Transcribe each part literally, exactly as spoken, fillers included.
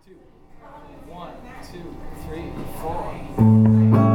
One, two, three, four.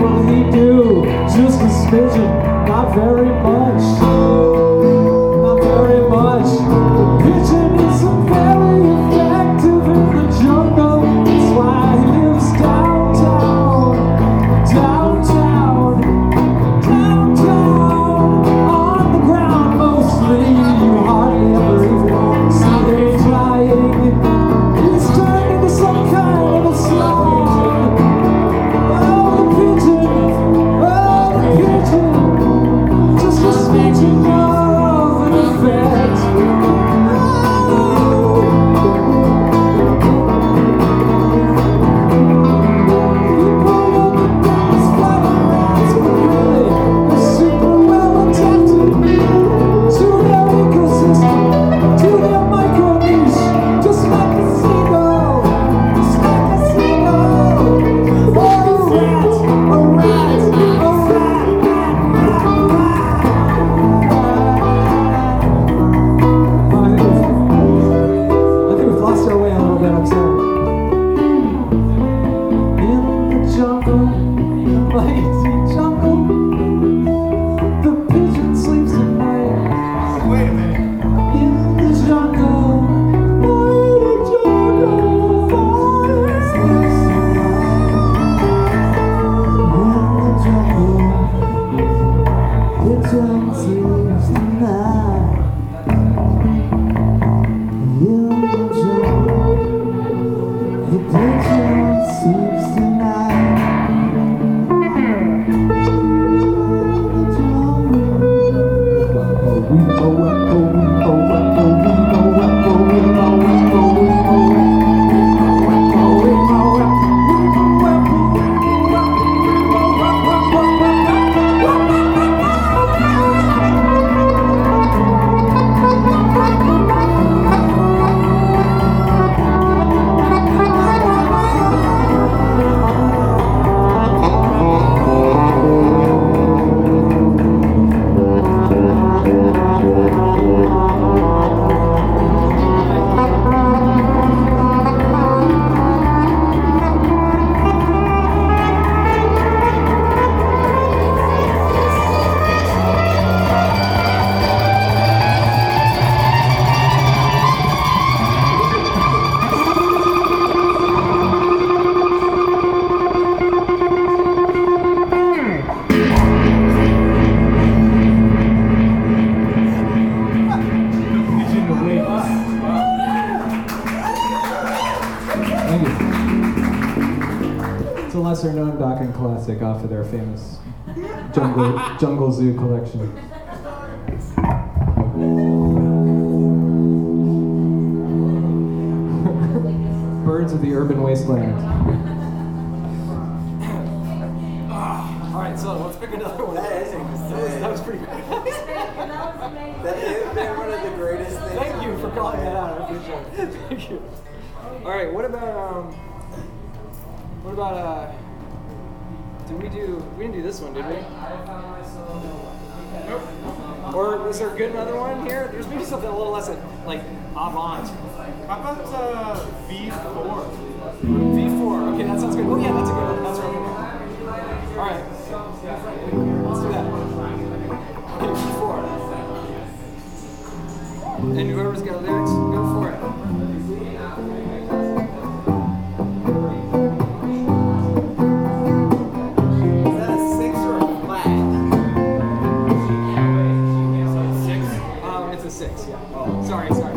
will he do? Just a smidgen, not very much. Not very much. The pigeon isn't very effective in the jungle. That's why he lives downtown. Downtown. Downtown. On the ground mostly. You hardly ever even see him flying. He's turned into some kind of a slime. Oh, the pigeon. Oh, the pigeon. Just a smidgen of an effect. Lesser-known Dokken classic off of their famous Jungle Jungle Zoo collection. Birds of the Urban Wasteland. All right, so let's pick another one. That is insane. That was pretty good. That is been one of the greatest things. Thank you for calling that out. I appreciate it. Thank you. All right, what about um, what about uh, did we do? We didn't do this one, did we? Nope. Or was there a good another one here? There's maybe something a little less like avant. How about uh, V four? V four. Okay, that sounds good. Oh yeah, that's a good one. That's right. All right. Let's do that. Okay, V four. And whoever's got lyrics, go for it. Is that a six or a flat? Six? Um, it's a six, yeah. Oh, sorry, sorry.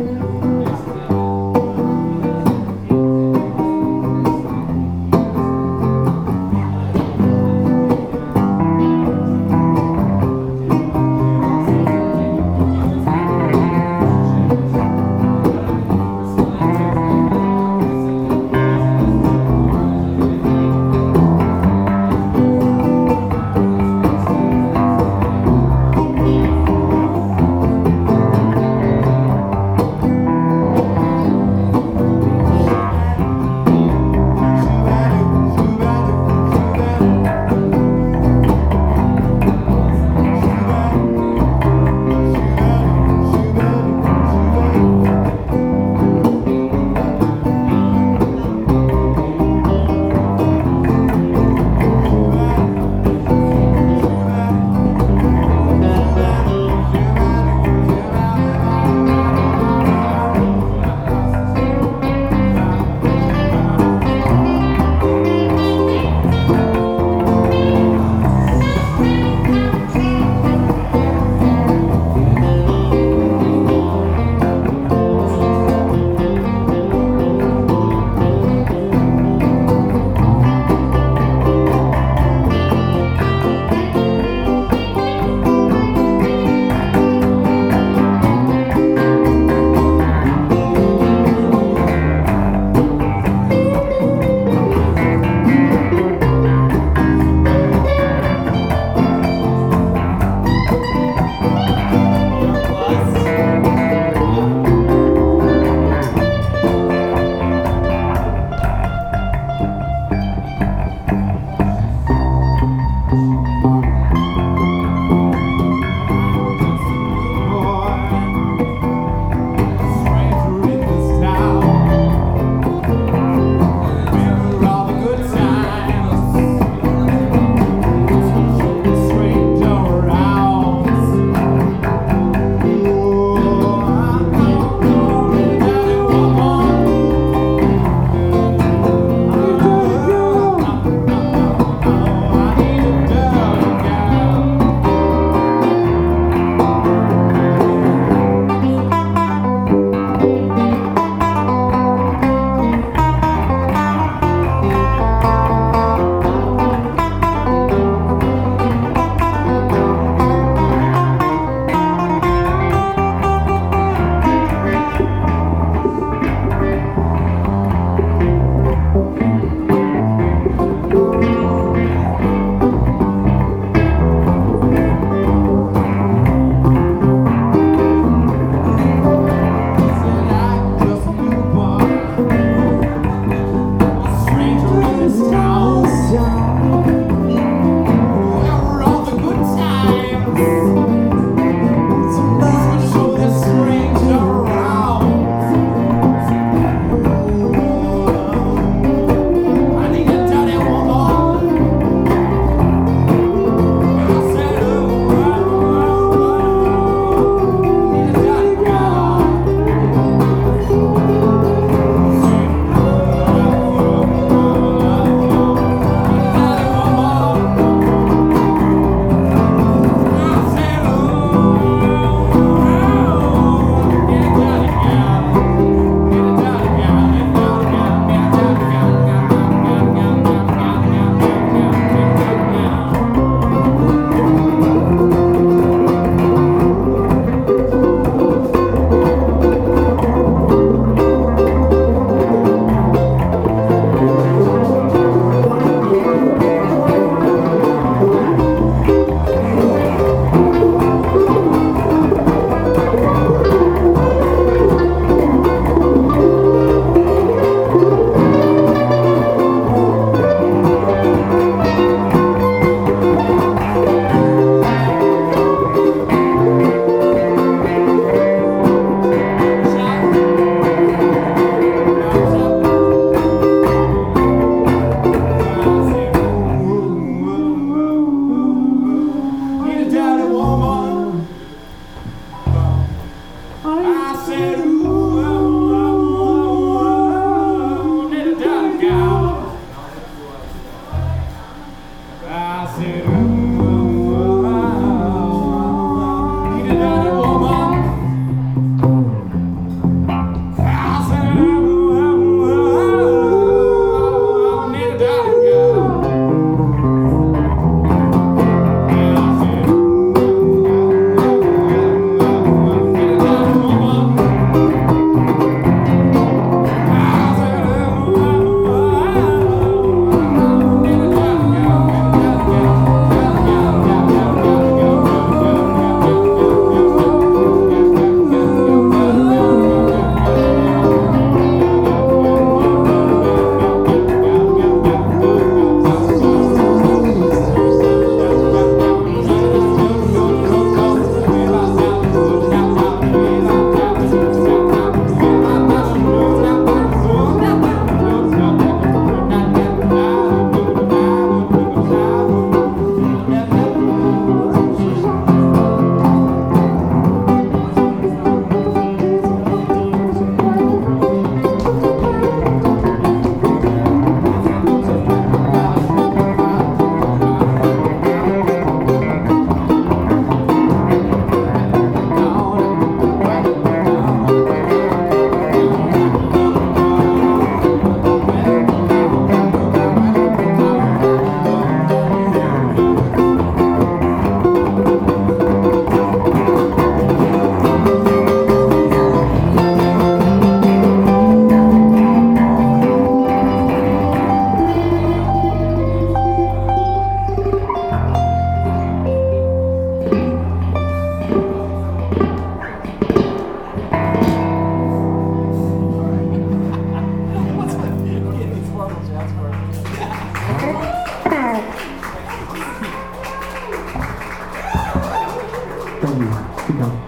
Thank you. Keep going.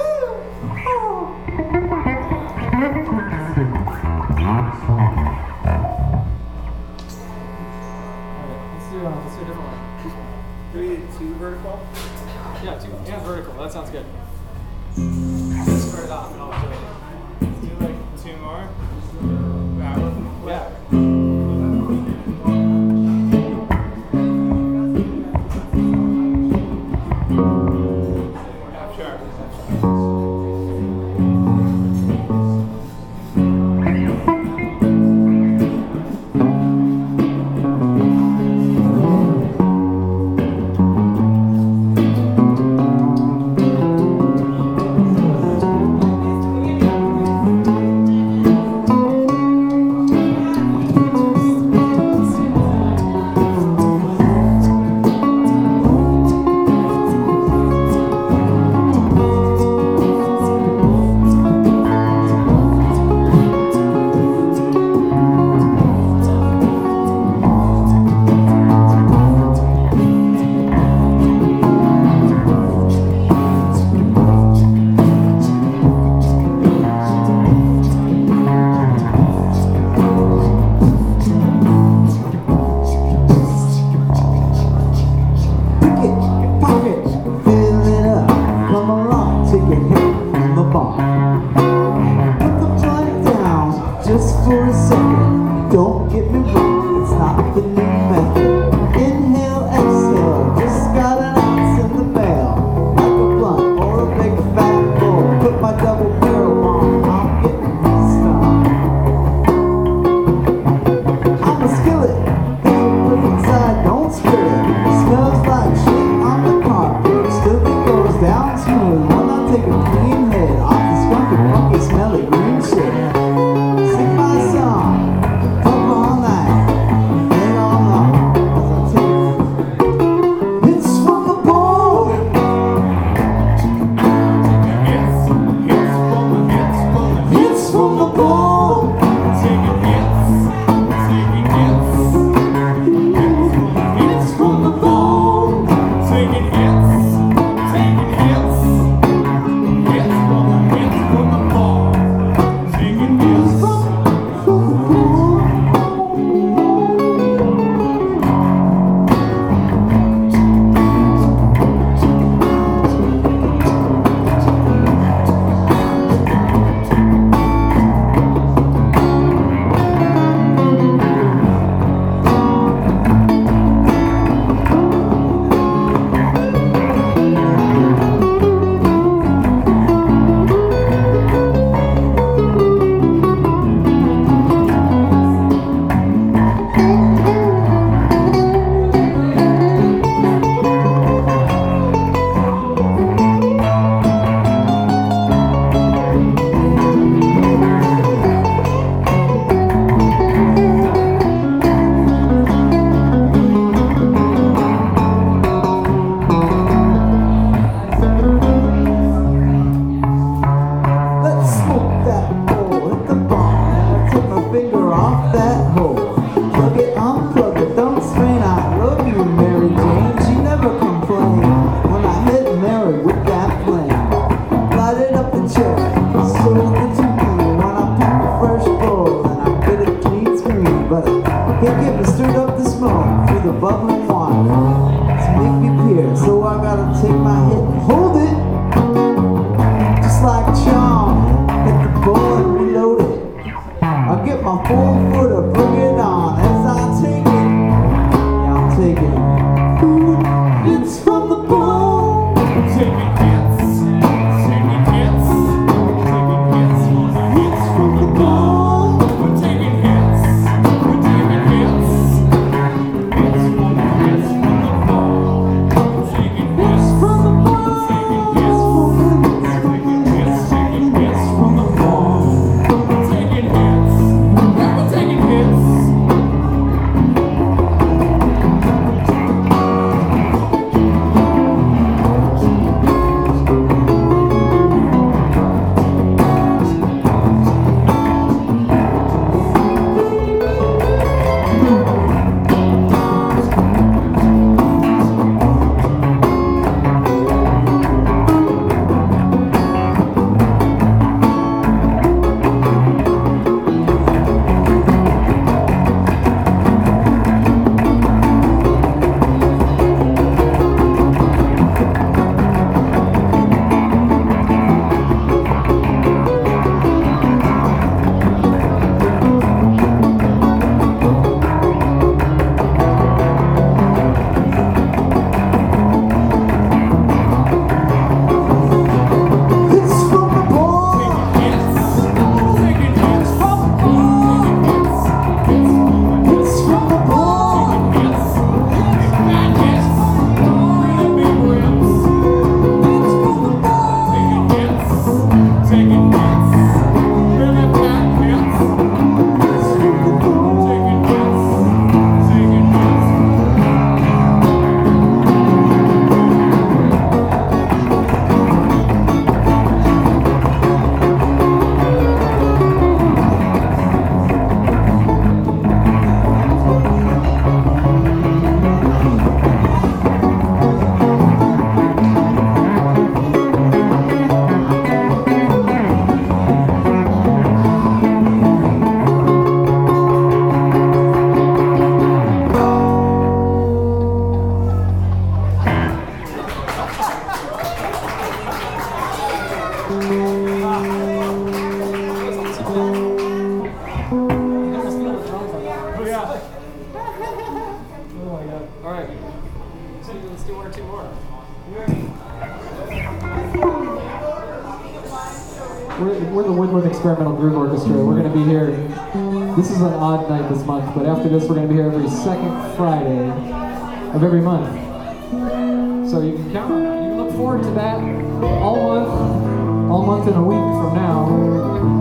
Let's do, uh, let's do a different one. Do we do two vertical? Yeah, two and vertical. That sounds good. Let's start it off and I'll do it. Do like two more. That one. Yeah. Yeah, sure. Smells like shit. do let's do one or two more. We're, we're the Woodland Experimental Groove Orchestra. We're going to be here. This is an odd night this month, but after this, we're going to be here every second Friday of every month. So you can count on that. You can look forward to that all month, all month and a week from now.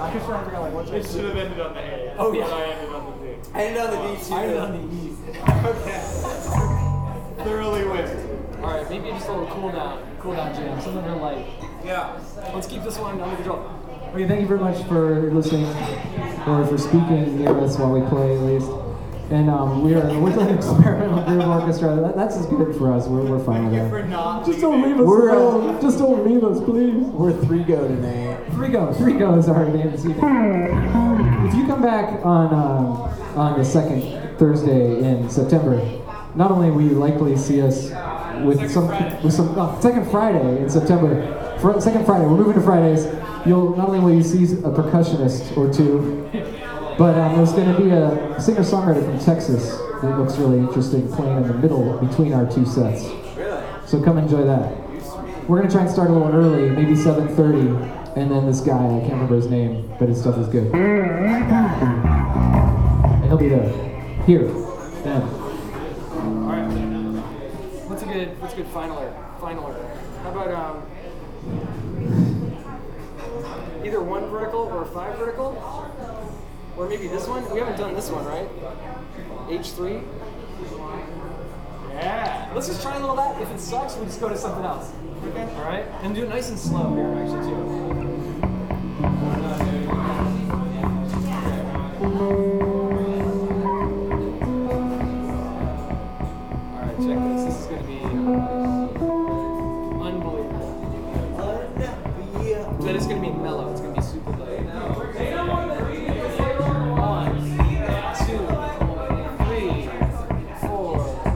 I was trying to figure out like what It should have ended on the A. Oh, yeah. But I ended on the D. I ended on the D too. I ended on the E. Okay. Thoroughly whipped. All right, maybe just a little cool down, cool down jam, something real light. Yeah. Let's keep this one under control. Okay, thank you very much for listening, or for speaking near us while we play at least. And um, we are we're doing an experimental groove orchestra. That, that's as good for us. We're, we're fine with Thank you for that. not Just don't leave us We're, uh, alone. Just don't leave us, please. We're three go tonight. Three go. Three go is our name this evening. If you come back on um, on the second Thursday in September, not only will you likely see us with Second some Friday. with some uh, second Friday in September. Fr- second Friday, we're moving to Fridays. You'll not only will you see a percussionist or two, but um, there's going to be a singer-songwriter from Texas that looks really interesting playing in the middle between our two sets. Really? So come enjoy that. We're going to try and start a little early, maybe seven thirty, and then this guy, I can't remember his name, but his stuff is good. And he'll be there. Here. Then. All right. What's a good what's a good finaler? Finaler. How about um either one vertical or five vertical? Or maybe this one? We haven't done this one, right? H three? Yeah. Let's just try a little of that. If it sucks, we just go to something else. Okay. All right? And do it nice and slow here, actually, too. All right, check this. This is going to be unbelievable. But it's going to be mellow. It's going to be super low. One, two, three, four.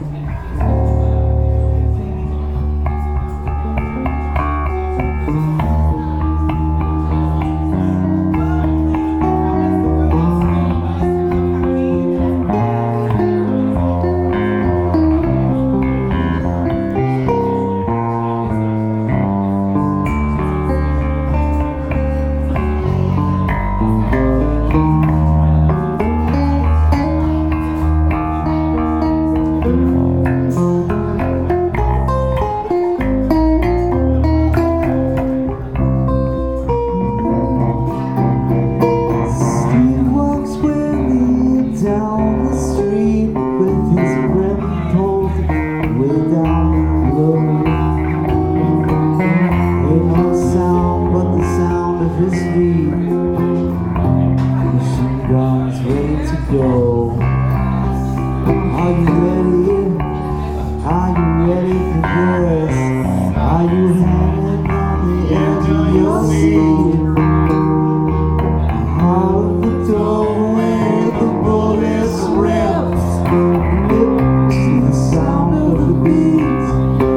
Steve walks wearily down the street with his rim pulled way down low. Ain't no sound but the sound of his feet. Machine guns ready to go. Are you ready? Are you ready for this? Are you hanging on the edge of your seat? Out of the doorway, the bullets ripped. Lips to the sound of the beat.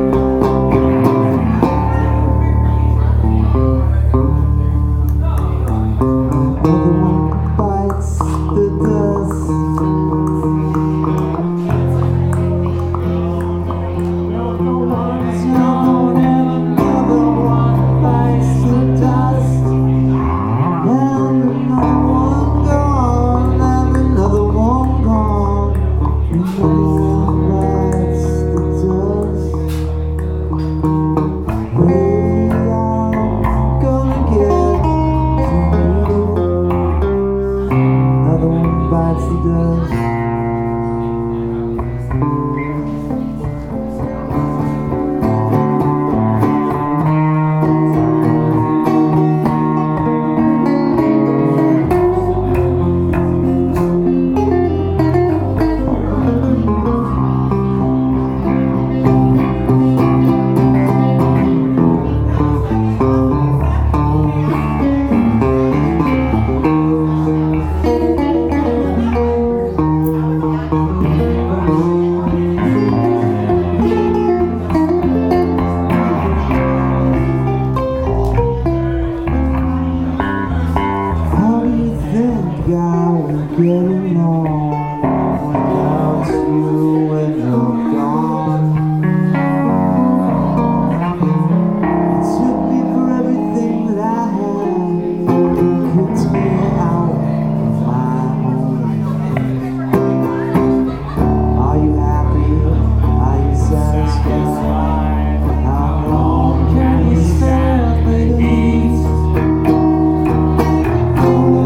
Another one bites the dust. Down and another one bites the dust. And another one gone, and another one gone. Another one bites the dust. Way I'm gonna get to you. Another one bites the dust. How do you think I will get along without you when you're gone? It took me for everything that I had, kicked me out of my home. Are you happy? Are you satisfied? How long can you stand the heat? How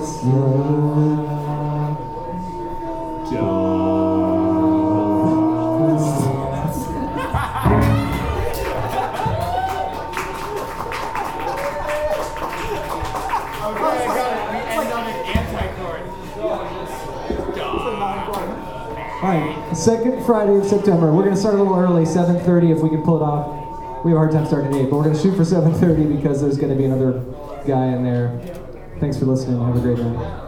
Okay, I got it. We end on an anti-chord. All right, second Friday of September. We're going to start a little early, seven thirty if we can pull it off. We have a hard time starting at eight, but we're going to shoot for seven thirty because there's going to be another guy in there. Thanks for listening. Have a great night.